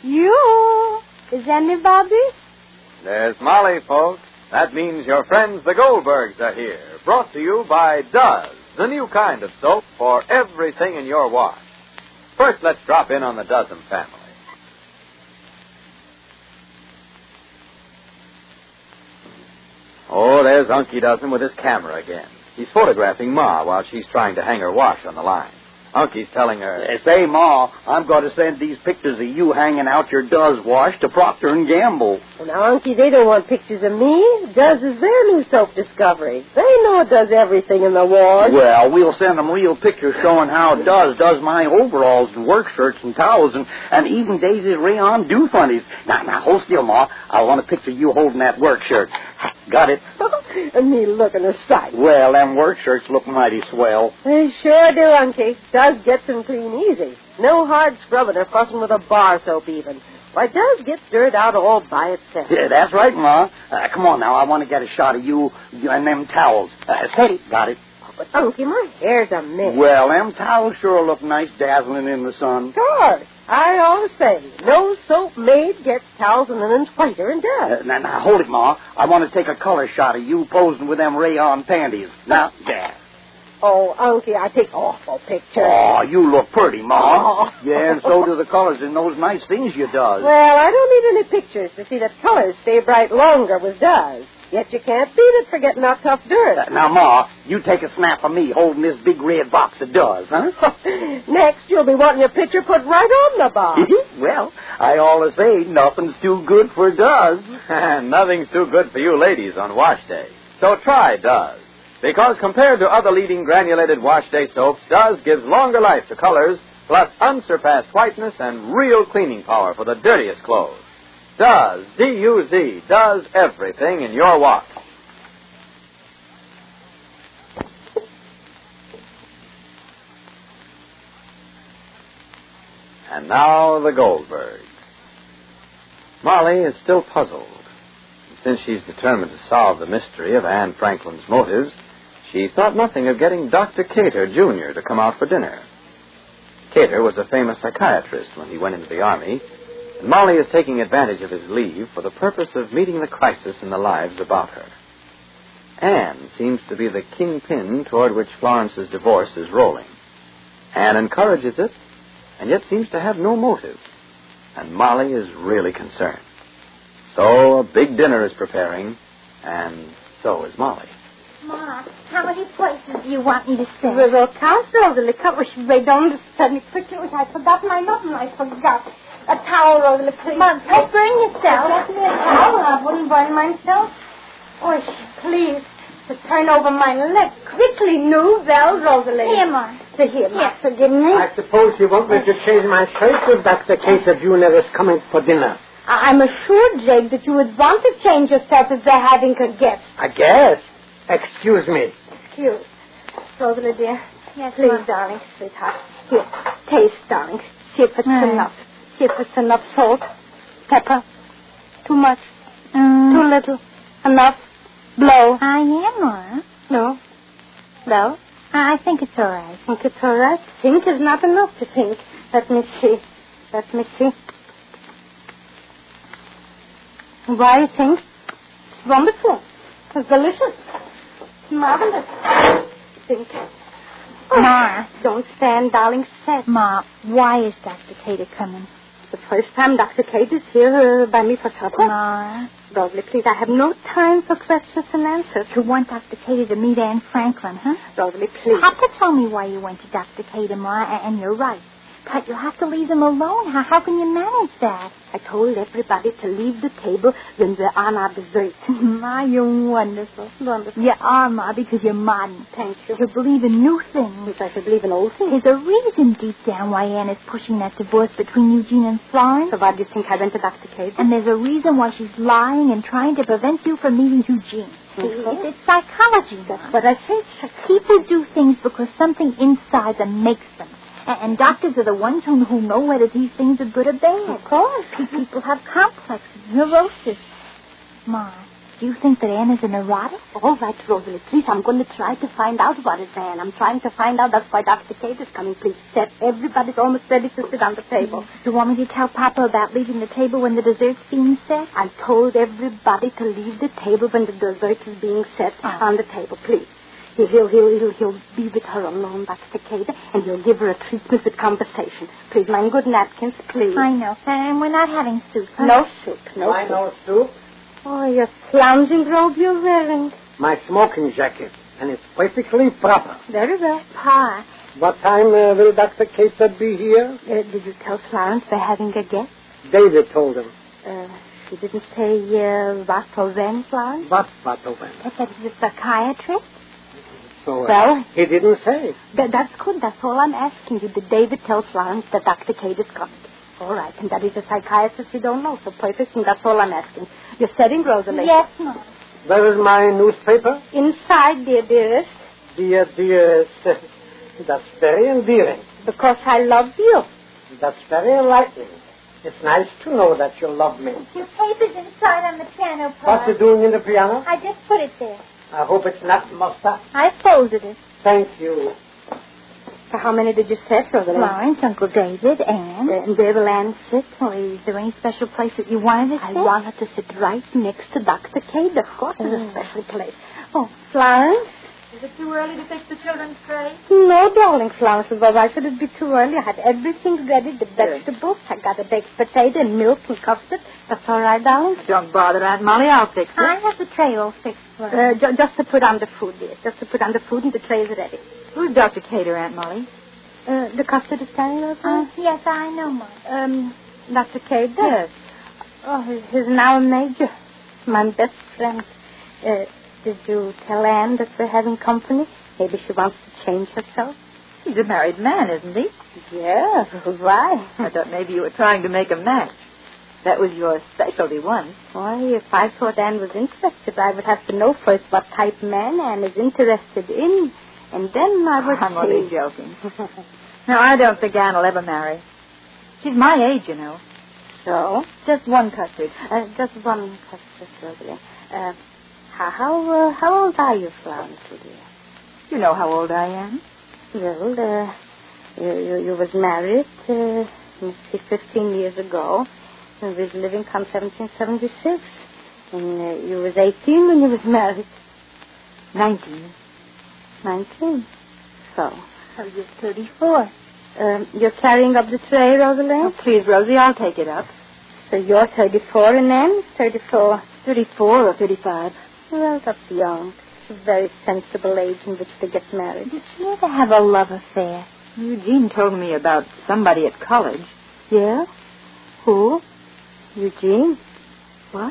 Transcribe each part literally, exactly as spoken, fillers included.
You? Is anybody? There's Molly, folks. That means your friends the Goldbergs are here. Brought to you by Duz, the new kind of soap for everything in your wash. First, let's drop in on the Dozen family. Oh, there's Unky Dozen with his camera again. He's photographing Ma while she's trying to hang her wash on the line. Unky's telling her, uh, say, Ma, I'm going to send these pictures of you hanging out your Duz wash to Procter and Gamble. Well, now, Unky, they don't want pictures of me. Duz is their new soap discovery. They know it does everything in the wash. Well, we'll send them real pictures showing how Duz does my overalls and work shirts and towels and, and even Daisy's rayon do funnies. Now, now, hold still, Ma. I want a picture of you holding that work shirt. Got it? And me looking a sight. Well, them work shirts look mighty swell. They sure do, Unky. Duz gets them clean easy. No hard scrubbing or fussing with a bar soap even. Why, Duz gets dirt out all by itself. Yeah, that's right, Ma. Uh, come on now, I want to get a shot of you, you and them towels. Uh, steady. Got it. But, Unky, my hair's a mess. Well, them towels sure look nice dazzling in the sun. Sure. I always say, no soap made gets towels and linens whiter and Duz. Uh, now, now, hold it, Ma. I want to take a color shot of you posing with them rayon panties. Now, there. Oh, Unky, I take awful pictures. Oh, you look pretty, Ma. Oh. Yeah, and so do the colors in those nice things you does. Well, I don't need any pictures to see that colors stay bright longer with Duz. Yet you can't beat it for getting out tough dirt. Uh, now, Ma, you take a snap of me holding this big red box of Duz, huh? Next, you'll be wanting your picture put right on the box. Well, I always say nothing's too good for Duz. Nothing's too good for you ladies on wash day. So try Duz. Because compared to other leading granulated wash day soaps, Duz gives longer life to colors, plus unsurpassed whiteness and real cleaning power for the dirtiest clothes. Duz, D U Z, does everything in your wash. And now the Goldbergs. Molly is still puzzled. Since she's determined to solve the mystery of Anne Franklin's motives, she thought nothing of getting Doctor Cater, Junior to come out for dinner. Cater was a famous psychiatrist when he went into the Army, and Molly is taking advantage of his leave for the purpose of meeting the crisis in the lives about her. Anne seems to be the kingpin toward which Florence's divorce is rolling. Anne encourages it, and yet seems to have no motive, and Molly is really concerned. So a big dinner is preparing, and so is Molly. Ma, how many places do you want me to stay? We will count Rosalie. Come, They don't understand me quickly. I forgot my nothing. I forgot. A towel, Rosalie, please. Mom, don't burn yourself. Get me a towel. I wouldn't burn myself. Oh, please. To turn over my leg. Quickly, Nouvelle, Rosalie. Here, Ma. To here, Ma. Yes, forgive me. I suppose you want me to change my shirt if Doctor Cater Junior is coming for dinner. I- I'm assured, Jake, that you would want to change yourself if they're having a guest. I guess. Excuse me. Excuse. Rosalie, dear. Yes, Please, Ma. darling, sweetheart. Here, taste, darling. See if it's Mm. enough. See if it's enough salt. Pepper. Too much. Mm. Too little. Enough. Blow. I am, Ma. No. No. I think it's all right. Think it's all right? Think is not enough to think. Let me see. Let me see. Why you think? It's wonderful. It's delicious. It's marvelous. Think. Oh, Ma. Don't stand, darling. Sit. Ma, why is Doctor Cater coming? The first time Doctor Kate is here uh, by me for supper. Ma. Rosalie, please, I have no time for questions and answers. You want Doctor Cater to meet Anne Franklin, huh? Rosalie, please. Papa told me why you went to Doctor Cater, Ma, and you're right. But you'll have to leave them alone. How, how can you manage that? I told everybody to leave the table when we're on our dessert. Ma, you're wonderful. Wonderful. You are, Ma, because you're modern. Thank you. You believe in new things. Yes, I should believe in old things. There's a reason deep down why Anne is pushing that divorce between Eugene and Florence. So why do you think I went to Doctor Cade? And there's a reason why she's lying and trying to prevent you from meeting Eugene. Mhm. It's, it's psychology. That's what I think. People do things because something inside them makes them. And, and doctors are the ones who, who know whether these things are good or bad. Of course. People have complexes, neurosis. Ma, Do you think that Anne is a neurotic? All right, Rosalie, please, I'm going to try to find out what is Anne. I'm trying to find out. That's why Doctor Kate is coming. Please, set. Everybody's almost ready to sit on the table. You want me to tell Papa about leaving the table when the dessert's being set? I told everybody to leave the table when the dessert is being set Oh. on the table, please. He'll, he'll, he'll, he'll, he'll be with her alone, Doctor Kate, and he'll give her a treatment with conversation. Please, mind good napkins, please. I know. And we're not having soup, huh? No soup, no Why soup. no soup? Oh, your flouncing robe you're wearing. My smoking jacket, and it's perfectly proper. Very well. Pa, What time uh, will Doctor Kate be here? Uh, did you tell Florence we're having a guest? David told him. Uh, she didn't say uh, what or when, Florence? What, what, oh, when? I said he's a psychiatrist. So, uh, Well- he didn't say. That, that's good. That's all I'm asking you. Did David tell Florence that Doctor Kate is coming? All right, and that he's a psychiatrist you don't know, so perfect, and that's all I'm asking. You're setting, Rosalie? yes, Mom. Where is my newspaper? Inside, dear dearest, Dear, dearest. That's very endearing. because I love you. That's very enlightening. It's nice to know that you love me. Your paper's inside on the piano, Pa. What you doing in the piano? I just put it there. I hope it's not mustard. I folded it. Thank you. So how many did you set, Rosalie? Florence, Uncle David, Anne. And where will Anne sit? Oh, is there any special place that you wanted to I sit? want her to sit right next to Doctor Kate. Of course, it's a Oh. special place. Oh, Florence? Is it too early to fix the children's tray? No, darling, Florence. Well, why should it be too early? I had everything ready, the vegetables. I got a baked potato and milk and custard. That's all right, darling. Don't bother, Aunt Molly. I'll fix it. I have the tray all fixed for Uh, her. ju- just to put on the food, dear. Just to put on the food, and the tray is ready. Who's Doctor Cater, Aunt Molly? Uh, the custard is standing over Uh, yes, I know, Mom. Um, Doctor Kate? Yes. Oh, he's, he's now a major. My best friend. Uh, did you tell Anne that we're having company? Maybe she wants to change herself. He's a married man, isn't he? Yeah, why? I thought maybe you were trying to make a match. That was your specialty once. Why, if I thought Anne was interested, I would have to know first what type man Anne is interested in, and then I would I'm see. only joking. No, I don't think Anne will ever marry. She's my age, you know. So? Just one custard. Uh, just one question, Rosalie. Uh, how, how, uh, how old are you, Florence, dear? You know how old I am. Well, uh, you, you, you was married, uh, let's see, fifteen years ago. And we was living from seventeen seventy-six. And uh, you was eighteen when you was married. Nineteen. nineteen. So, So you're thirty-four. um, you're carrying up the tray, Oh, Rosalind? please, Rosie, I'll take it up. So you're thirty-four and then thirty-four. Thirty-four or thirty-five. Well, that's young. It's a very sensible age in which to get married. Did she ever have a love affair? Eugene told me about somebody at college. Yeah? Who? Eugene? What?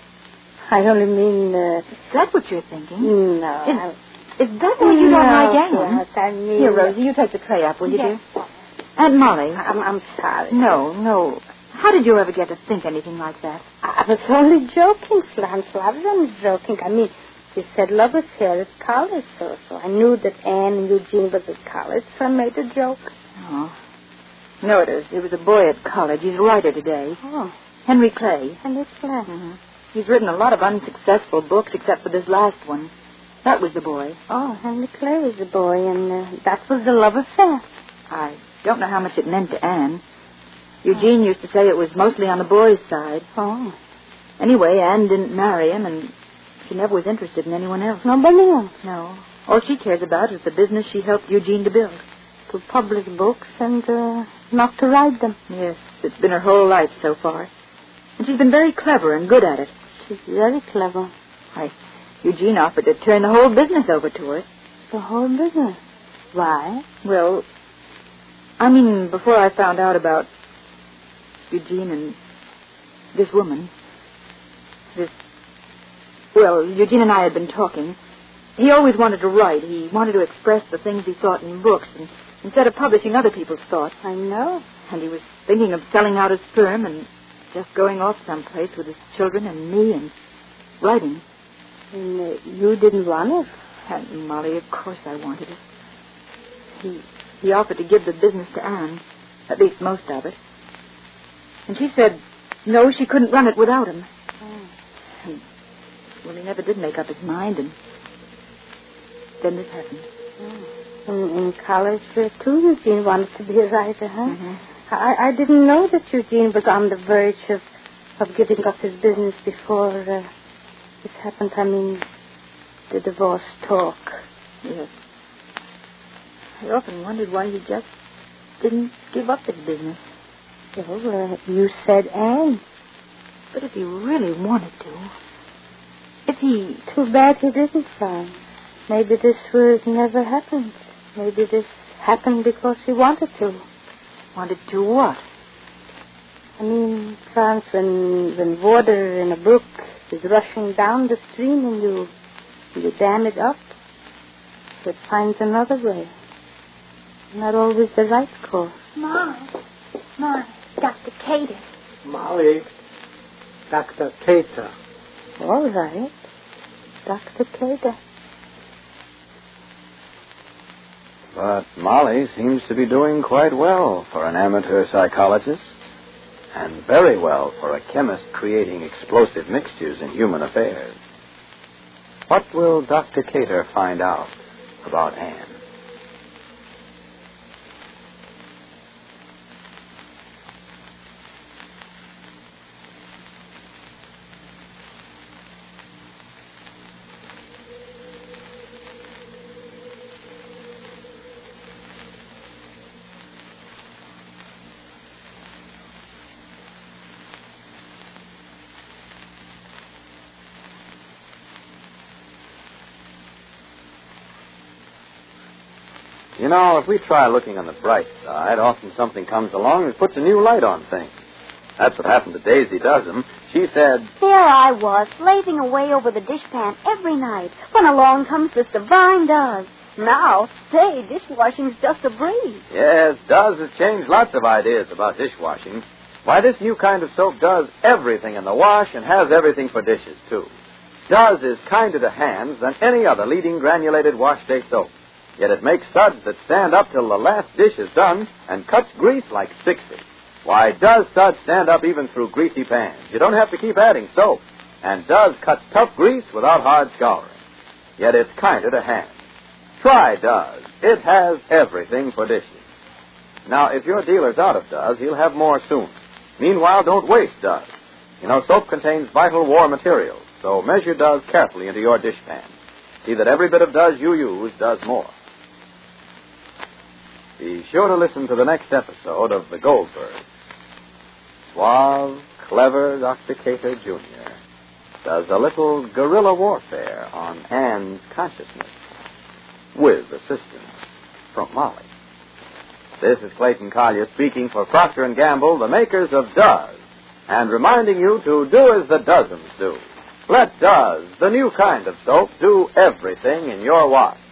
I only mean, uh, Is that what you're thinking? no. Is, I- is that why you don't no, like Anne? yes, I mean... Here, Rosie, you take the tray up, will you, Yes. dear? Aunt Molly. I'm, I'm sorry. No, no. How did you ever get to think anything like that? I was only joking, Florence. I was only joking. I mean, you said love was here at college, so, so I knew that Anne and Eugene was at college, so I made a joke. Oh. No, it is. It was a boy at college. He's a writer today. Oh, Henry Clay. and it's fine. Mm-hmm. He's written a lot of unsuccessful books, except for this last one. That was the boy. Oh, Henry Clay was the boy, and uh, that was the love affair. I don't know how much it meant to Anne. Eugene used to say it was mostly on the boy's side. Oh, Anyway, Anne didn't marry him, and she never was interested in anyone else. nobody else. No. All she cares about is the business she helped Eugene to build. To publish books and uh, not to write them. Yes, it's been her whole life so far. And she's been very clever and good at it. She's very clever. Why, Eugene offered to turn the whole business over to her. The whole business. Why? Well, I mean, before I found out about Eugene and this woman, this, well, Eugene and I had been talking. He always wanted to write. He wanted to express the things he thought in books, and instead of publishing other people's thoughts. I know. And he was thinking of selling out his firm and just going off someplace with his children and me and writing. And uh, you didn't want it? And Molly, of course I wanted it. He he offered to give the business to Anne, at least most of it. And she said, no, she couldn't run it without him. Oh. And Well, he never did make up his mind, and then this happened. Oh. In, in college, uh, too, Eugene wanted to be a writer, huh? Mm-hmm. I, I didn't know that Eugene was on the verge of, of giving up his business before uh, this happened. I mean, the divorce talk. Yes. I often wondered why he just didn't give up his business. Well, uh, you said Anne. But if he really wanted to, if he... Too bad he didn't, Franz. Maybe this would never happen. Maybe this happened because he wanted to. Wanted to what? I mean, Franz, when, when water in a brook is rushing down the stream and you, you dam it up, it finds another way. Not always the right course. Mom. Mom. Doctor Cater. Molly. Doctor Cater. All right. Doctor Cater. But Molly seems to be doing quite well for an amateur psychologist, and very well for a chemist creating explosive mixtures in human affairs. What will Doctor Cater find out about Anne? You know, if we try looking on the bright side, often something comes along that puts a new light on things. That's what happened to Daisy Dozen. She said, There I was, slaving away over the dishpan every night, when along comes this divine Does. Now, say, dishwashing's just a breeze. Yes, Does has changed lots of ideas about dishwashing. Why, this new kind of soap does everything in the wash and has everything for dishes, too. Does is kinder to hands than any other leading granulated wash day soap. Yet it makes suds that stand up till the last dish is done and cuts grease like sixty. Why, Does suds stand up even through greasy pans? You don't have to keep adding soap. And Does cuts tough grease without hard scouring. Yet it's kinder to hands. Try Does. It has everything for dishes. Now, if your dealer's out of Does, he'll have more soon. Meanwhile, don't waste Does. You know, soap contains vital war materials, so measure Does carefully into your dishpan. See that every bit of Does you use does more. Be sure to listen to the next episode of The Goldbergs. Suave, clever Doctor Cater Junior does a little guerrilla warfare on Anne's consciousness, with assistance from Molly. This is Clayton Collier speaking for Procter and Gamble, the makers of Does, and reminding you to do as the dozens do. Let Does, the new kind of soap, do everything in your wash.